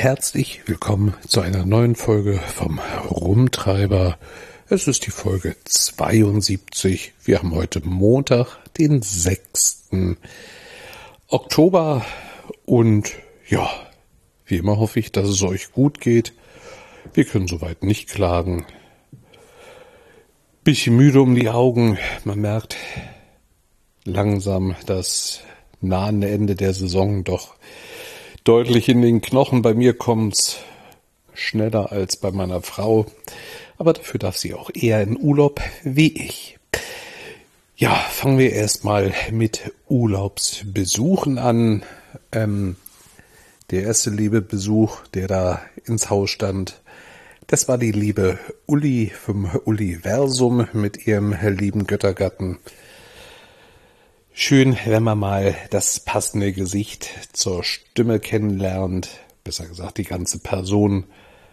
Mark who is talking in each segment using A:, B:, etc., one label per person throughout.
A: herzlich willkommen zu einer neuen Folge vom Rumtreiber. Es ist die Folge 72. Wir haben heute Montag, den 6. Oktober und ja, wie immer hoffe ich, dass es euch gut geht. Wir können soweit nicht klagen. Bisschen müde um die Augen. Man merkt langsam das nahende Ende der Saison doch deutlich in den Knochen. Bei mir kommt's schneller als bei meiner Frau, aber dafür darf sie auch eher in Urlaub wie ich. Ja, fangen wir erstmal mit Urlaubsbesuchen an. Der erste liebe Besuch, der da ins Haus stand, das war die liebe Uli vom Uliversum mit ihrem lieben Göttergatten. Schön, wenn man mal das passende Gesicht zur Stimme kennenlernt, besser gesagt die ganze Person.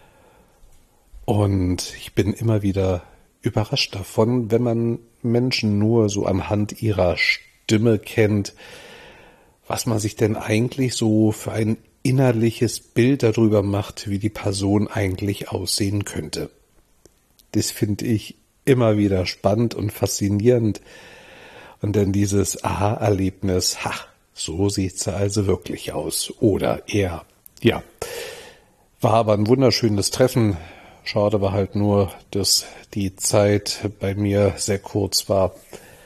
A: Und ich bin immer wieder überrascht davon, wenn man Menschen nur so anhand ihrer Stimme kennt, was man sich denn eigentlich so für ein innerliches Bild darüber macht, wie die Person eigentlich aussehen könnte. Das finde ich immer wieder spannend und faszinierend. Und dann dieses Aha-Erlebnis, so sieht sie also wirklich aus. Oder eher, ja. War aber ein wunderschönes Treffen. Schade war halt nur, dass die Zeit bei mir sehr kurz war.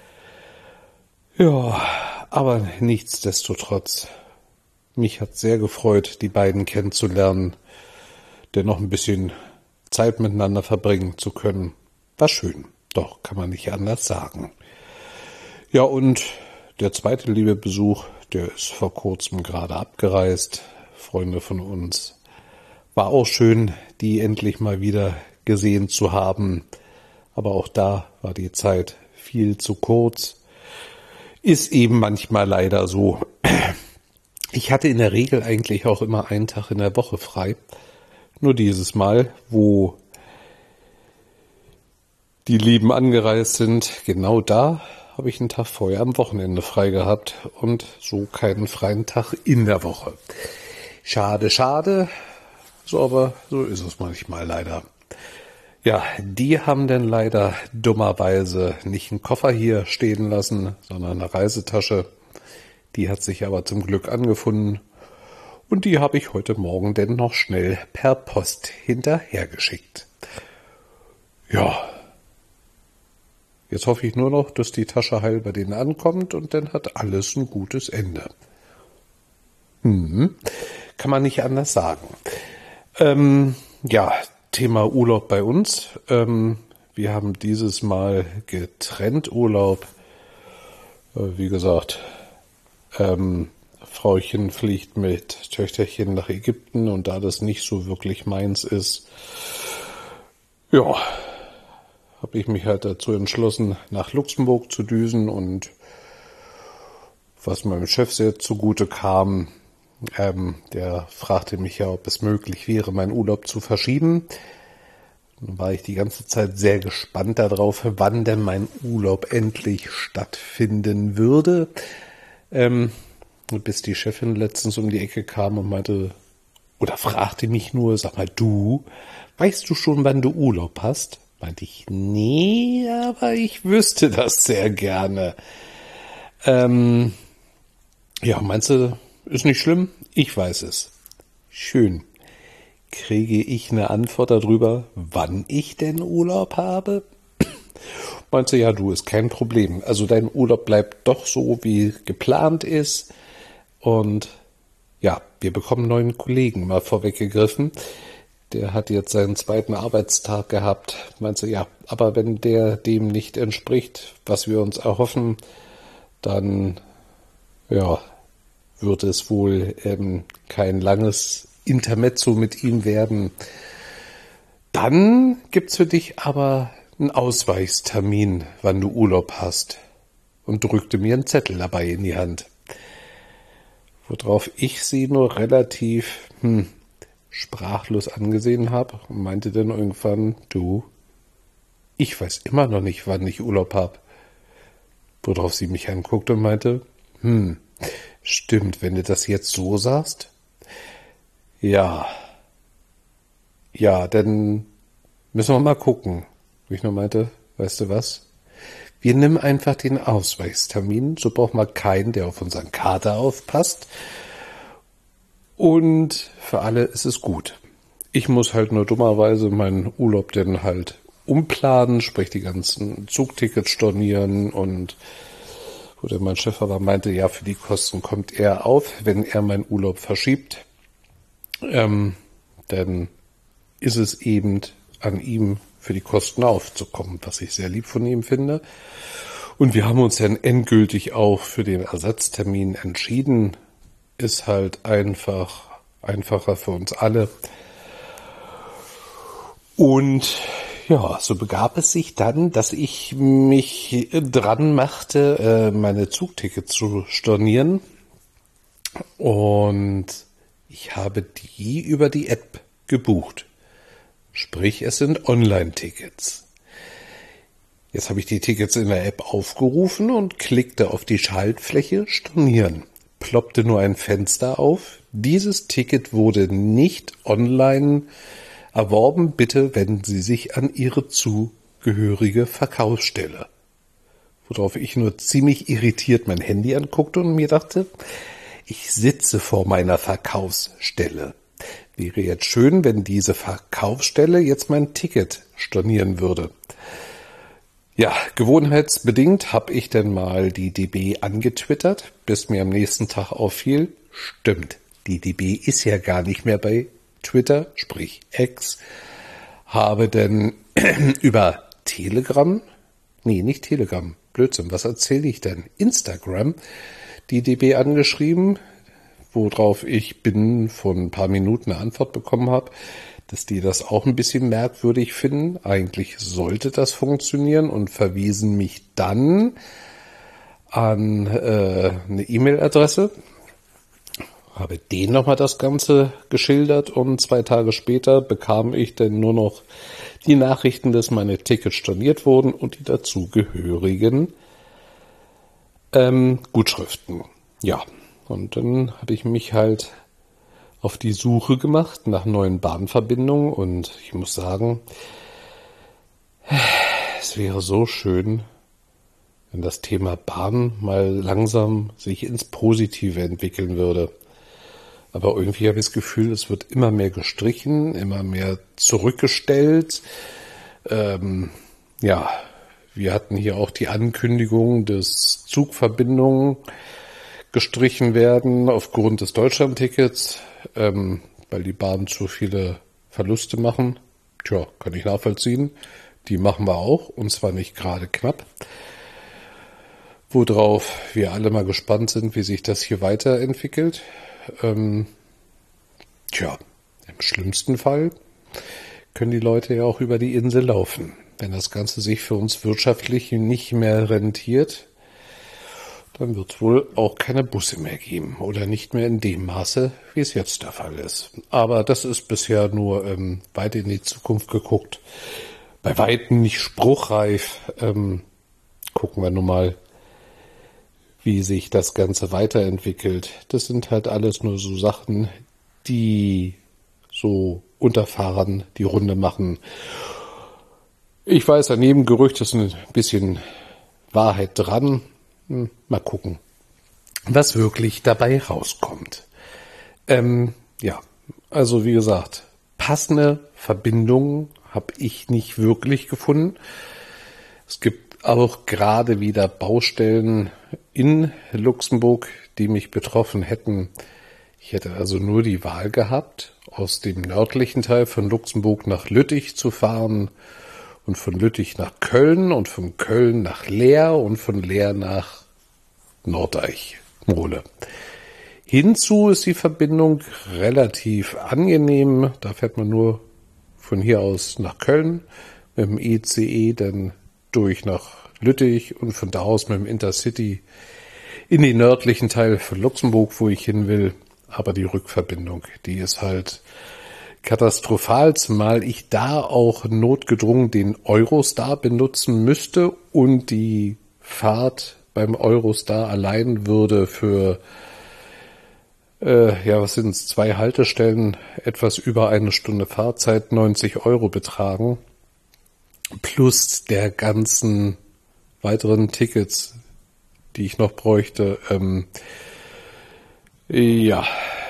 A: Ja, aber nichtsdestotrotz. Mich hat sehr gefreut, die beiden kennenzulernen, dennoch ein bisschen Zeit miteinander verbringen zu können. War schön, doch kann man nicht anders sagen. Ja, und der zweite liebe Besuch, der ist vor kurzem gerade abgereist. Freunde von uns. War auch schön, die endlich mal wieder gesehen zu haben. Aber auch da war die Zeit viel zu kurz. Ist eben manchmal leider so. Ich hatte in der Regel eigentlich auch immer einen Tag in der Woche frei. Nur dieses Mal, wo die Lieben angereist sind, genau da habe ich einen Tag vorher am Wochenende frei gehabt und so keinen freien Tag in der Woche. Schade, schade. So, aber so ist es manchmal leider. Ja, die haben dann leider dummerweise nicht einen Koffer hier stehen lassen, sondern eine Reisetasche. Die hat sich aber zum Glück angefunden und die habe ich heute Morgen denn noch schnell per Post hinterhergeschickt. Ja, jetzt hoffe ich nur noch, dass die Tasche heil bei denen ankommt und dann hat alles ein gutes Ende. Kann man nicht anders sagen. Ja, Thema Urlaub bei uns. Wir haben dieses Mal getrennt Urlaub. Wie gesagt, Frauchen fliegt mit Töchterchen nach Ägypten und da das nicht so wirklich meins ist, ja, habe ich mich halt dazu entschlossen, nach Luxemburg zu düsen und was meinem Chef sehr zugute kam, der fragte mich ja, ob es möglich wäre, meinen Urlaub zu verschieben. Dann war ich die ganze Zeit sehr gespannt darauf, wann denn mein Urlaub endlich stattfinden würde. Bis die Chefin letztens um die Ecke kam und meinte, oder fragte mich nur, sag mal, du, weißt du schon, wann du Urlaub hast? Meinte ich, nee, aber ich wüsste das sehr gerne. Ja, meinst du, ist nicht schlimm? Ich weiß es. Schön. Kriege ich eine Antwort darüber, wann ich denn Urlaub habe? Meinst du, ja, du, ist kein Problem. Also dein Urlaub bleibt doch so, wie geplant ist. Und ja, wir bekommen einen neuen Kollegen, mal vorweggegriffen. Der hat jetzt seinen zweiten Arbeitstag gehabt. Meinst du, ja, aber wenn der dem nicht entspricht, was wir uns erhoffen, dann, ja, wird es wohl kein langes Intermezzo mit ihm werden. Dann gibt's für dich aber einen Ausweichstermin, wann du Urlaub hast. Und drückte mir einen Zettel dabei in die Hand. Worauf ich sie nur relativ sprachlos angesehen habe und meinte dann irgendwann, du, ich weiß immer noch nicht, wann ich Urlaub habe. Worauf sie mich anguckte und meinte, stimmt, wenn du das jetzt so sagst. Ja, Ja, dann müssen wir mal gucken. Wo ich nur meinte, weißt du was? Wir nehmen einfach den Ausweichstermin, so braucht man keinen, der auf unseren Kater aufpasst. Und für alle ist es gut. Ich muss halt nur dummerweise meinen Urlaub dann halt umplanen, sprich die ganzen Zugtickets stornieren und wo dann mein Chef aber meinte, ja, für die Kosten kommt er auf, wenn er meinen Urlaub verschiebt. Dann ist es eben an ihm, für die Kosten aufzukommen, was ich sehr lieb von ihm finde. Und wir haben uns dann endgültig auch für den Ersatztermin entschieden. Ist halt einfacher für uns alle. Und ja, so begab es sich dann, dass ich mich dran machte, meine Zugtickets zu stornieren. Und ich habe die über die App gebucht. Sprich, es sind Online-Tickets. Jetzt habe ich die Tickets in der App aufgerufen und klickte auf die Schaltfläche Stornieren. Ploppte nur ein Fenster auf. Dieses Ticket wurde nicht online erworben. Bitte wenden Sie sich an Ihre zugehörige Verkaufsstelle. Worauf ich nur ziemlich irritiert mein Handy anguckte und mir dachte, ich sitze vor meiner Verkaufsstelle. Wäre jetzt schön, wenn diese Verkaufsstelle jetzt mein Ticket stornieren würde. Ja, gewohnheitsbedingt habe ich dann mal die DB angetwittert, bis mir am nächsten Tag auffiel, stimmt, die DB ist ja gar nicht mehr bei Twitter, sprich X, habe dann über Telegram, nee, nicht Telegram, Blödsinn, was erzähle ich denn? Instagram, die DB angeschrieben, worauf ich binnen von ein paar Minuten eine Antwort bekommen habe, dass die das auch ein bisschen merkwürdig finden. Eigentlich sollte das funktionieren und verwiesen mich dann an eine E-Mail-Adresse. Habe denen nochmal das Ganze geschildert und 2 Tage später bekam ich dann nur noch die Nachrichten, dass meine Tickets storniert wurden und die dazugehörigen Gutschriften. Ja, und dann habe ich mich halt auf die Suche gemacht nach neuen Bahnverbindungen und ich muss sagen, es wäre so schön, wenn das Thema Bahn mal langsam sich ins Positive entwickeln würde. Aber irgendwie habe ich das Gefühl, es wird immer mehr gestrichen, immer mehr zurückgestellt. Ja, wir hatten hier auch die Ankündigung, dass Zugverbindungen gestrichen werden aufgrund des Deutschlandtickets, weil die Bahnen zu viele Verluste machen. Tja, kann ich nachvollziehen. Die machen wir auch, und zwar nicht gerade knapp. Worauf wir alle mal gespannt sind, wie sich das hier weiterentwickelt. Tja, im schlimmsten Fall können die Leute ja auch über die Insel laufen. Wenn das Ganze sich für uns wirtschaftlich nicht mehr rentiert, dann wird es wohl auch keine Busse mehr geben oder nicht mehr in dem Maße, wie es jetzt der Fall ist. Aber das ist bisher nur weit in die Zukunft geguckt. Bei weitem nicht spruchreif. Gucken wir nun mal, wie sich das Ganze weiterentwickelt. Das sind halt alles nur so Sachen, die so unter Fahrern die Runde machen. Ich weiß, an jedem Gerücht ist ein bisschen Wahrheit dran. Mal gucken, was wirklich dabei rauskommt. Ja, also wie gesagt, passende Verbindungen habe ich nicht wirklich gefunden. Es gibt auch gerade wieder Baustellen in Luxemburg, die mich betroffen hätten. Ich hätte also nur die Wahl gehabt, aus dem nördlichen Teil von Luxemburg nach Lüttich zu fahren und von Lüttich nach Köln und von Köln nach Leer und von Leer nach Nordeich, Mole. Hinzu ist die Verbindung relativ angenehm. Da fährt man nur von hier aus nach Köln mit dem ICE, dann durch nach Lüttich und von da aus mit dem Intercity in den nördlichen Teil von Luxemburg, wo ich hin will. Aber die Rückverbindung, die ist halt katastrophal, zumal ich da auch notgedrungen den Eurostar benutzen müsste und die Fahrt beim Eurostar allein würde für Ja, was sind es? 2 Haltestellen, etwas über eine Stunde Fahrzeit, 90 € betragen, plus der ganzen weiteren Tickets, die ich noch bräuchte. Ja,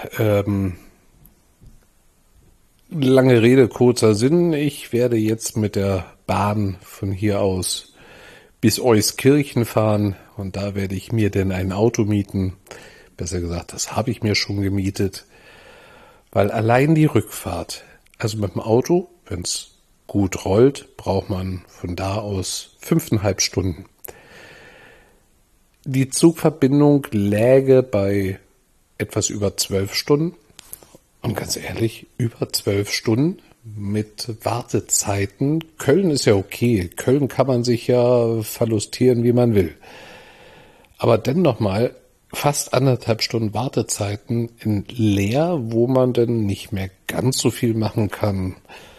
A: lange Rede, kurzer Sinn. Ich werde jetzt mit der Bahn von hier aus bis Euskirchen fahren und da werde ich mir denn ein Auto mieten. Besser gesagt, das habe ich mir schon gemietet, weil allein die Rückfahrt, also mit dem Auto, wenn es gut rollt, braucht man von da aus 5,5 Stunden. Die Zugverbindung läge bei etwas über 12 Stunden. Und ganz ehrlich, über 12 Stunden mit Wartezeiten. Köln ist ja okay. Köln kann man sich ja verlustieren, wie man will. Aber dann nochmal fast 1,5 Stunden Wartezeiten in Leer, wo man dann nicht mehr ganz so viel machen kann.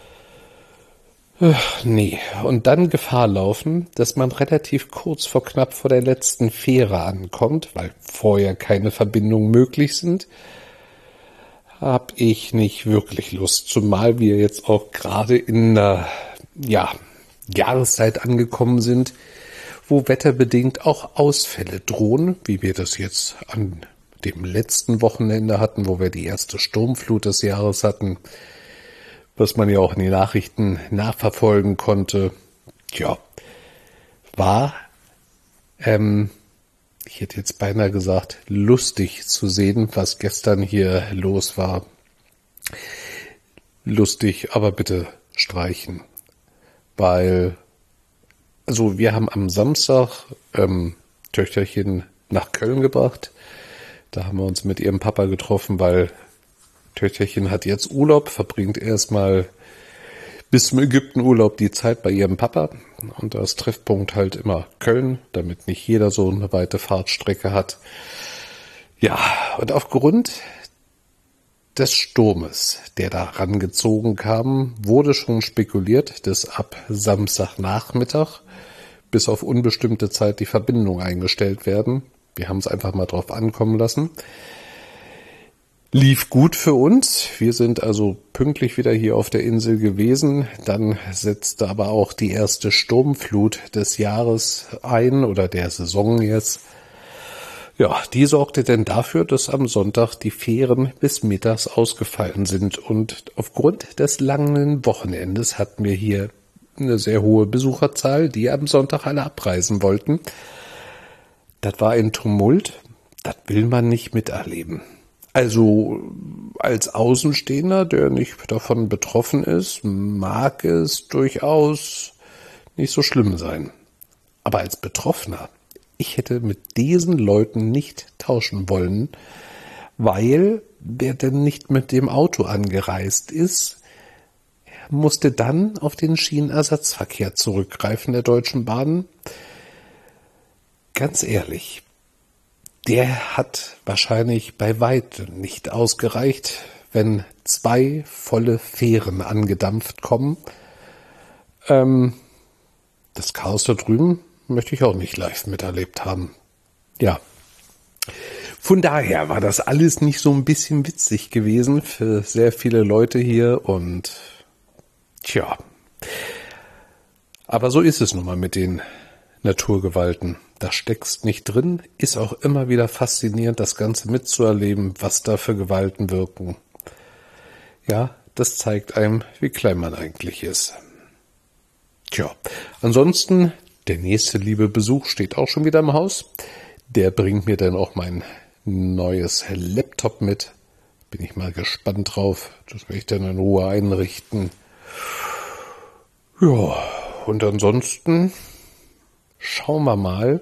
A: Nee, und dann Gefahr laufen, dass man relativ kurz knapp vor der letzten Fähre ankommt, weil vorher keine Verbindungen möglich sind, habe ich nicht wirklich Lust, zumal wir jetzt auch gerade in einer Jahreszeit angekommen sind, wo wetterbedingt auch Ausfälle drohen, wie wir das jetzt an dem letzten Wochenende hatten, wo wir die erste Sturmflut des Jahres hatten, was man ja auch in den Nachrichten nachverfolgen konnte. Ja, war, ich hätte jetzt beinahe gesagt, lustig zu sehen, was gestern hier los war. Lustig, aber bitte streichen. Weil, also wir haben am Samstag Töchterchen nach Köln gebracht. Da haben wir uns mit ihrem Papa getroffen, weil Töchterchen hat jetzt Urlaub, verbringt erstmal bis zum Ägyptenurlaub die Zeit bei ihrem Papa. Und da ist Treffpunkt halt immer Köln, damit nicht jeder so eine weite Fahrtstrecke hat. Ja, und aufgrund des Sturmes, der da rangezogen kam, wurde schon spekuliert, dass ab Samstagnachmittag bis auf unbestimmte Zeit die Verbindung eingestellt werden. Wir haben es einfach mal drauf ankommen lassen. Lief gut für uns. Wir sind also pünktlich wieder hier auf der Insel gewesen. Dann setzte aber auch die erste Sturmflut des Jahres ein oder der Saison jetzt. Ja, die sorgte denn dafür, dass am Sonntag die Fähren bis mittags ausgefallen sind. Und aufgrund des langen Wochenendes hatten wir hier eine sehr hohe Besucherzahl, die am Sonntag alle abreisen wollten. Das war ein Tumult. Das will man nicht miterleben. Also als Außenstehender, der nicht davon betroffen ist, mag es durchaus nicht so schlimm sein. Aber als Betroffener, ich hätte mit diesen Leuten nicht tauschen wollen, weil wer denn nicht mit dem Auto angereist ist, musste dann auf den Schienenersatzverkehr zurückgreifen der Deutschen Bahn. Ganz ehrlich, der hat wahrscheinlich bei weitem nicht ausgereicht, wenn 2 volle Fähren angedampft kommen. Das Chaos da drüben möchte ich auch nicht live miterlebt haben. Ja, von daher war das alles nicht so ein bisschen witzig gewesen für sehr viele Leute hier und tja, aber so ist es nun mal mit den Naturgewalten. Da steckst nicht drin, ist auch immer wieder faszinierend, das Ganze mitzuerleben, was da für Gewalten wirken. Ja, das zeigt einem, wie klein man eigentlich ist. Tja, ansonsten, der nächste liebe Besuch steht auch schon wieder im Haus. Der bringt mir dann auch mein neues Laptop mit. Bin ich mal gespannt drauf. Das werde ich dann in Ruhe einrichten. Ja, und ansonsten schauen wir mal,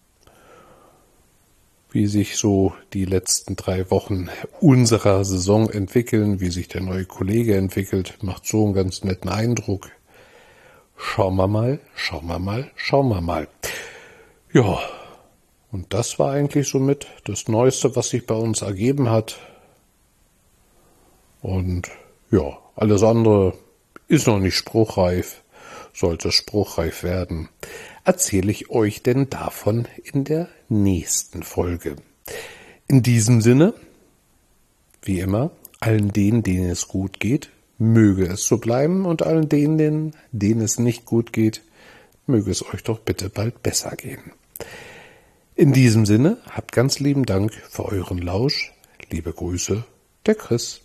A: wie sich so die letzten 3 Wochen unserer Saison entwickeln, wie sich der neue Kollege entwickelt. Macht so einen ganz netten Eindruck. Schauen wir mal, schauen wir mal, schauen wir mal. Ja, und das war eigentlich somit das Neueste, was sich bei uns ergeben hat. Und ja, alles andere ist noch nicht spruchreif. Sollte spruchreif werden, erzähle ich euch denn davon in der nächsten Folge. In diesem Sinne, wie immer, allen denen es gut geht, möge es so bleiben und allen denen es nicht gut geht, möge es euch doch bitte bald besser gehen. In diesem Sinne, habt ganz lieben Dank für euren Lausch. Liebe Grüße, der Chris.